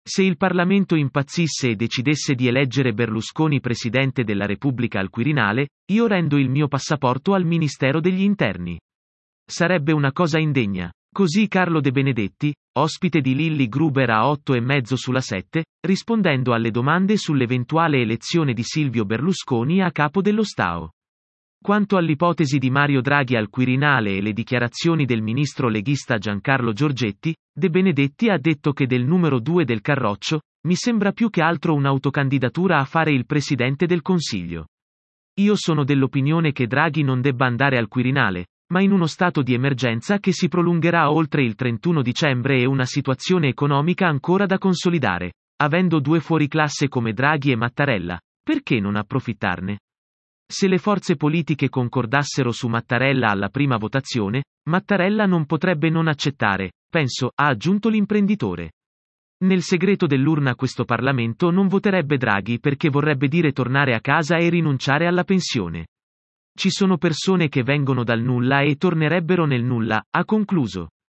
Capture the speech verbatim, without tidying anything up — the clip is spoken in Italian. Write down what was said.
Se il Parlamento impazzisse e decidesse di eleggere Berlusconi presidente della Repubblica al Quirinale, io rendo il mio passaporto al Ministero degli Interni. Sarebbe una cosa indegna. Così Carlo De Benedetti, ospite di Lilli Gruber a otto e mezzo sulla sette, rispondendo alle domande sull'eventuale elezione di Silvio Berlusconi a capo dello Stato. Quanto all'ipotesi di Mario Draghi al Quirinale e le dichiarazioni del ministro leghista Giancarlo Giorgetti, De Benedetti ha detto che del numero due del Carroccio, mi sembra più che altro un'autocandidatura a fare il Presidente del Consiglio. Io sono dell'opinione che Draghi non debba andare al Quirinale, ma in uno stato di emergenza che si prolungherà oltre il trentuno dicembre e una situazione economica ancora da consolidare. Avendo due fuoriclasse come Draghi e Mattarella, perché non approfittarne? Se le forze politiche concordassero su Mattarella alla prima votazione, Mattarella non potrebbe non accettare, penso, ha aggiunto l'imprenditore. Nel segreto dell'urna questo Parlamento non voterebbe Draghi perché vorrebbe dire tornare a casa e rinunciare alla pensione. Ci sono persone che vengono dal nulla e tornerebbero nel nulla, ha concluso.